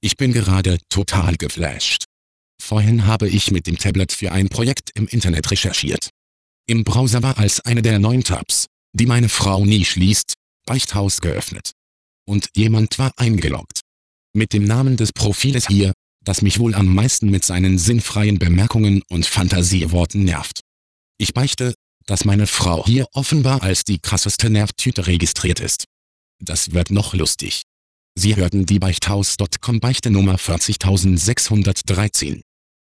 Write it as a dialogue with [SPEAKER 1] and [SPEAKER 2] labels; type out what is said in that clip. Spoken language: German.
[SPEAKER 1] Ich bin gerade total geflasht. Vorhin habe ich mit dem Tablet für ein Projekt im Internet recherchiert. Im Browser war als eine der 9 Tabs, die meine Frau nie schließt, Beichthaus geöffnet. Und jemand war eingeloggt. Mit dem Namen des Profiles hier, das mich wohl am meisten mit seinen sinnfreien Bemerkungen und Fantasieworten nervt. Ich beichte, dass meine Frau hier offenbar als die krasseste Nervtüte registriert ist. Das wird noch lustig. Sie hörten die Beichthaus.com Beichte Nummer 40613.